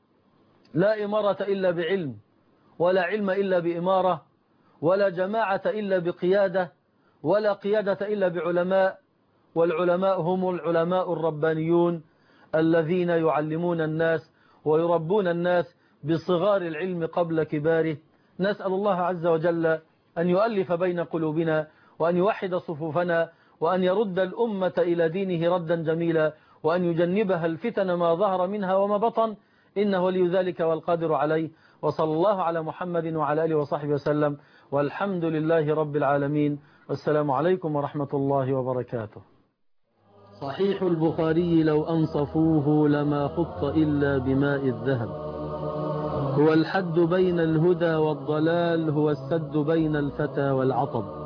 S1: لا إمارة إلا بعلم، ولا علم إلا بإمارة، ولا جماعة إلا بقيادة، ولا قيادة إلا بعلماء. والعلماء هم العلماء الربانيون الذين يعلمون الناس ويربون الناس بصغار العلم قبل كباره. نسأل الله عز وجل أن يؤلف بين قلوبنا، وأن يوحد صفوفنا، وأن يرد الأمة إلى دينه ردا جميلا، وأن يجنبها الفتن ما ظهر منها وما بطن، إنه ولي ذلك والقادر عليه. وصلى الله على محمد وعلى آله وصحبه وسلم، والحمد لله رب العالمين، والسلام عليكم ورحمة الله وبركاته. صحيح البخاري لو أنصفوه لما خط إلا بماء الذهب، هو الحد بين الهدى والضلال، هو السد بين الفتى والعطب.